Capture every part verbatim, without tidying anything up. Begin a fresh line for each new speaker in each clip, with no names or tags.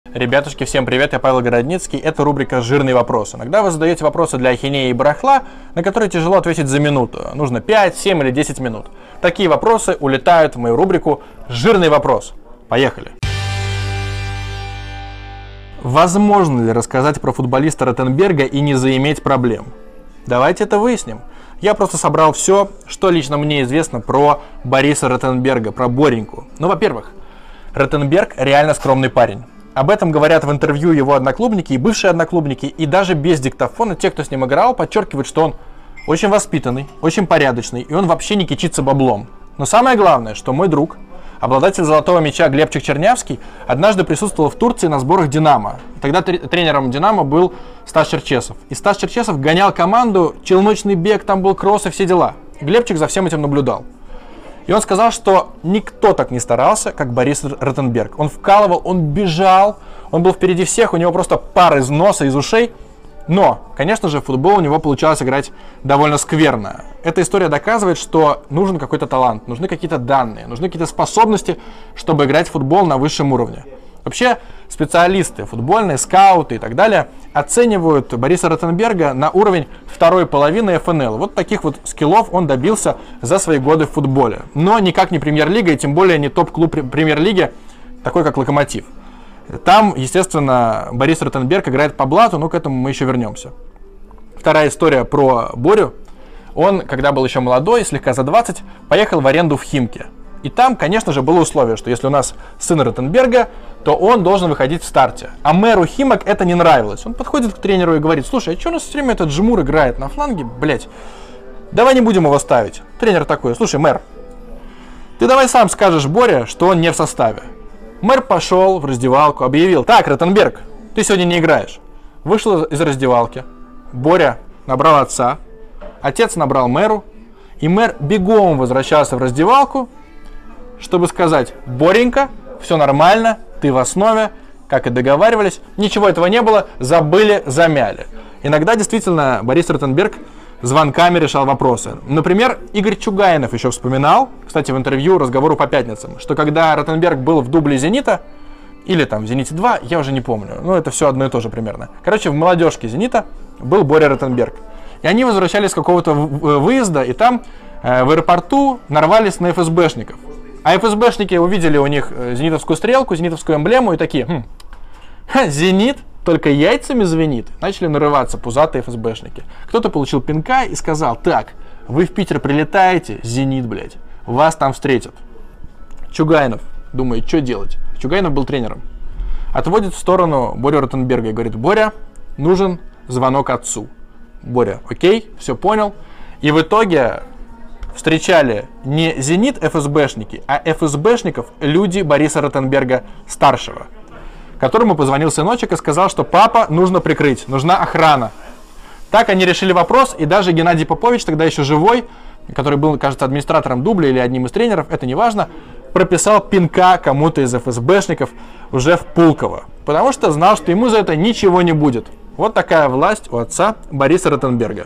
Ребятушки, всем привет, я Павел Городницкий, это рубрика «Жирный вопрос». Иногда вы задаете вопросы для ахинеи и барахла, на которые тяжело ответить за минуту. Нужно пять, семь или десять минут. Такие вопросы улетают в мою рубрику «Жирный вопрос». Поехали! Возможно ли рассказать про футболиста Ротенберга и не заиметь проблем? Давайте это выясним. Я просто собрал все, что лично мне известно про Бориса Ротенберга, про Бореньку. Ну, во-первых, Ротенберг реально скромный парень. Об этом говорят в интервью его одноклубники и бывшие одноклубники, и даже без диктофона те, кто с ним играл, подчеркивают, что он очень воспитанный, очень порядочный, и он вообще не кичится баблом. Но самое главное, что мой друг, обладатель золотого мяча Глебчик Чернявский, однажды присутствовал в Турции на сборах «Динамо». Тогда тренером «Динамо» был Стас Черчесов. И Стас Черчесов гонял команду, челночный бег, там был кросс и все дела. Глебчик за всем этим наблюдал. И он сказал, что никто так не старался, как Борис Ротенберг. Он вкалывал, он бежал, он был впереди всех, у него просто пар из носа, из ушей. Но, конечно же, в футбол у него получалось играть довольно скверно. Эта история доказывает, что нужен какой-то талант, нужны какие-то данные, нужны какие-то способности, чтобы играть в футбол на высшем уровне. Вообще, специалисты, футбольные, скауты и так далее оценивают Бориса Ротенберга на уровень второй половины эф эн эл. Вот таких вот скиллов он добился за свои годы в футболе. Но никак не премьер-лига, и тем более не топ-клуб премьер-лиги, такой как «Локомотив». Там, естественно, Борис Ротенберг играет по блату, но к этому мы еще вернемся. Вторая история про Борю. Он, когда был еще молодой, слегка за двадцать, поехал в аренду в Химки. И там, конечно же, было условие, что если у нас сын Ротенберга, то он должен выходить в старте. А мэру Химок это не нравилось. Он подходит к тренеру и говорит: слушай, а что у нас все время этот Жмур играет на фланге? Блять, давай не будем его ставить. Тренер такой: слушай, мэр, ты давай сам скажешь Боре, что он не в составе. Мэр пошел в раздевалку, объявил: так, Ротенберг, ты сегодня не играешь. Вышел из раздевалки. Боря набрал отца, отец набрал мэру, и мэр бегом возвращался в раздевалку, чтобы сказать: Боренька, все нормально, ты в основе, как и договаривались, ничего этого не было, забыли, замяли. Иногда действительно Борис Ротенберг звонками решал вопросы. Например, Игорь Чугаинов еще вспоминал, кстати, в интервью «Разговору по пятницам», что когда Ротенберг был в дубле «Зенита», или там в «Зените два», я уже не помню, ну это все одно и то же примерно. Короче, в молодежке «Зенита» был Боря Ротенберг. И они возвращались с какого-то выезда, и там э, в аэропорту нарвались на эф эс бэшников. А эф эс бэшники увидели у них зенитовскую стрелку, зенитовскую эмблему и такие: хм, ха, «Зенит только яйцами звенит». Начали нарываться пузатые эф эс бэшники. Кто-то получил пинка и сказал: так, вы в Питер прилетаете, «Зенит», блядь, вас там встретят. Чугаинов думает, что делать. Чугаинов был тренером. Отводит в сторону Борю Ротенберга и говорит: Боря, нужен звонок отцу. Боря: окей, все понял. И в итоге встречали не «Зенит» эф эс бэшники, а эф эс бэшников люди Бориса Ротенберга старшего, которому позвонил сыночек и сказал, что папа нужно прикрыть, нужна охрана. Так они решили вопрос, и даже Геннадий Попович, тогда еще живой, который был, кажется, администратором дубля или одним из тренеров, это не важно, прописал пинка кому-то из эф эс бэшников уже в Пулково, потому что знал, что ему за это ничего не будет. Вот такая власть у отца Бориса Ротенберга.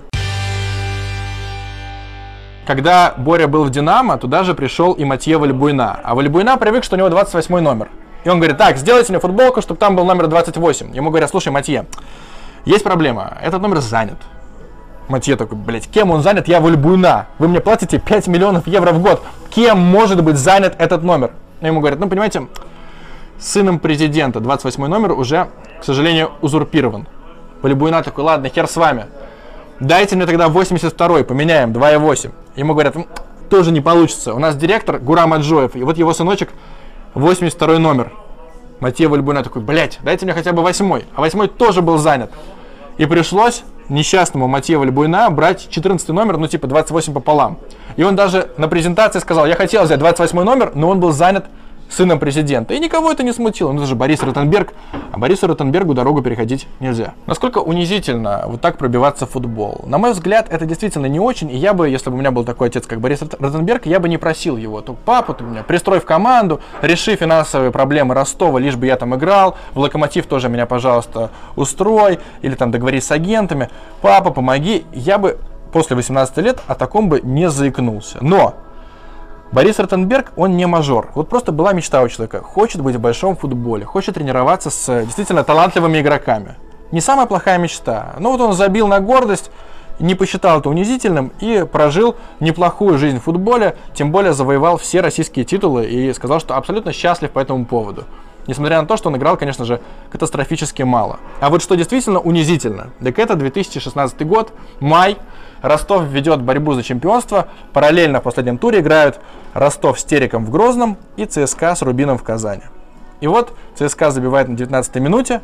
Когда Боря был в «Динамо», туда же пришел и Матье Вальбуйна. А Вальбуйна привык, что у него двадцать восьмой номер. И он говорит: так, сделайте мне футболку, чтобы там был номер двадцать восемь. Ему говорят: слушай, Матье, есть проблема, этот номер занят. Матье такой: блять, кем он занят? Я Вальбуйна. Вы мне платите пять миллионов евро в год. Кем может быть занят этот номер? И ему говорят: ну, понимаете, сыном президента двадцать восьмой номер уже, к сожалению, узурпирован. Вальбуйна такой: ладно, хер с вами. Дайте мне тогда восемьдесят второй, поменяем, два и восемь. Ему говорят: тоже не получится. У нас директор Гурам Аджоев, и вот его сыночек восемьдесят второй номер. Матье Вальбуйна такой: блять, дайте мне хотя бы восьмой. А восьмой тоже был занят. И пришлось несчастному Матье Вальбуйна брать четырнадцатый номер, ну типа двадцать восемь пополам. И он даже на презентации сказал: я хотел взять двадцать восьмой номер, но он был занят сыном президента. И никого это не смутило. Ну это же Борис Ротенберг, а Борису Ротенбергу дорогу переходить нельзя. Насколько унизительно вот так пробиваться в футбол? На мой взгляд, это действительно не очень. И я бы, если бы у меня был такой отец, как Борис Ротенберг, я бы не просил его: то папа, ты меня пристрой в команду, реши финансовые проблемы Ростова, лишь бы я там играл, в «Локомотив» тоже меня, пожалуйста, устрой, или там договорись с агентами. Папа, помоги. Я бы после восемнадцати лет о таком бы не заикнулся. Но Борис Ротенберг, он не мажор. Вот просто была мечта у человека. Хочет быть в большом футболе, хочет тренироваться с действительно талантливыми игроками. Не самая плохая мечта. Но вот он забил на гордость, не посчитал это унизительным и прожил неплохую жизнь в футболе, тем более завоевал все российские титулы и сказал, что абсолютно счастлив по этому поводу. Несмотря на то, что он играл, конечно же, катастрофически мало. А вот что действительно унизительно, так это две тысячи шестнадцатый год, май, Ростов ведет борьбу за чемпионство, параллельно в последнем туре играют Ростов с Тереком в Грозном и ЦСКА с Рубином в Казани. И вот ЦСКА забивает на девятнадцатой минуте,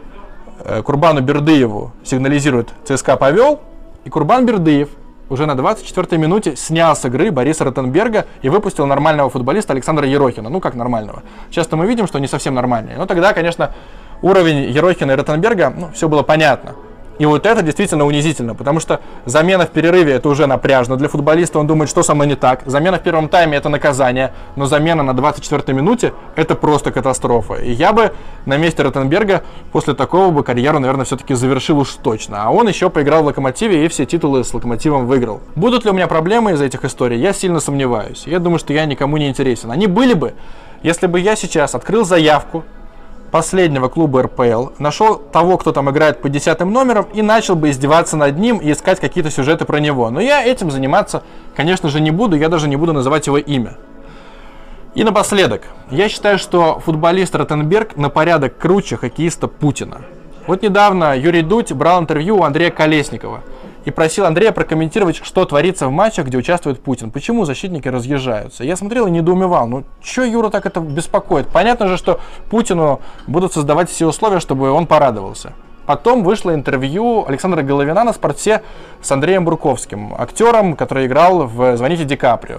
Курбану Бердыеву сигнализирует «ЦСКА повел», и Курбан Бердыев уже на двадцать четвёртой минуте снял с игры Бориса Ротенберга и выпустил нормального футболиста Александра Ерохина. Ну, как нормального. Часто мы видим, что не совсем нормальные. Но тогда, конечно, уровень Ерохина и Ротенберга, ну, все было понятно. И вот это действительно унизительно, потому что замена в перерыве это уже напряжно для футболиста, он думает, что со мной не так. Замена в первом тайме это наказание, но замена на двадцать четвёртой минуте это просто катастрофа. И я бы на месте Ротенберга после такого бы карьеру, наверное, все-таки завершил уж точно. А он еще поиграл в Локомотиве и все титулы с Локомотивом выиграл. Будут ли у меня проблемы из-за этих историй? Я сильно сомневаюсь. Я думаю, что я никому не интересен. Они были бы, если бы я сейчас открыл заявку последнего клуба эр пэ эл, нашел того, кто там играет по десятым номерам, и начал бы издеваться над ним и искать какие-то сюжеты про него. Но я этим заниматься, конечно же, не буду, я даже не буду называть его имя. И напоследок, я считаю, что футболист Ротенберг на порядок круче хоккеиста Путина. Вот недавно Юрий Дудь брал интервью у Андрея Колесникова и просил Андрея прокомментировать, что творится в матчах, где участвует Путин. Почему защитники разъезжаются? Я смотрел и недоумевал. Ну, что Юра так это беспокоит? Понятно же, что Путину будут создавать все условия, чтобы он порадовался. Потом вышло интервью Александра Головина на Спорте с Андреем Бурковским, актером, который играл в «Звоните Ди Каприо».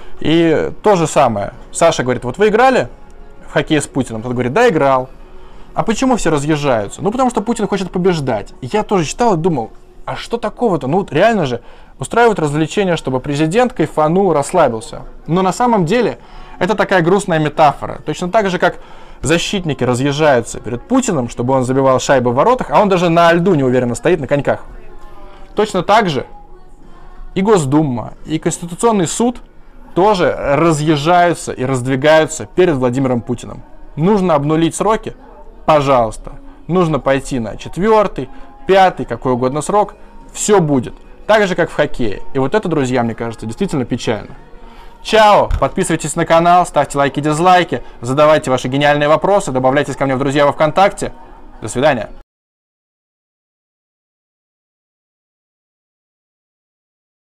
И то же самое. Саша говорит, вот вы играли в хоккей с Путиным? Тот говорит, да, играл. А почему все разъезжаются? Ну, потому что Путин хочет побеждать. И я тоже читал и думал, а что такого-то? Ну, реально же устраивают развлечения, чтобы президент кайфанул, расслабился. Но на самом деле это такая грустная метафора. Точно так же, как защитники разъезжаются перед Путиным, чтобы он забивал шайбы в воротах, а он даже на льду неуверенно стоит на коньках. Точно так же и Госдума, и Конституционный суд тоже разъезжаются и раздвигаются перед Владимиром Путиным. Нужно обнулить сроки? Пожалуйста. Нужно пойти на четвертый, пятый, какой угодно срок. Все будет. Так же, как в хоккее. И вот это, друзья, мне кажется, действительно печально. Чао! Подписывайтесь на канал, ставьте лайки, дизлайки, задавайте ваши гениальные вопросы, добавляйтесь ко мне в друзья во ВКонтакте. До свидания.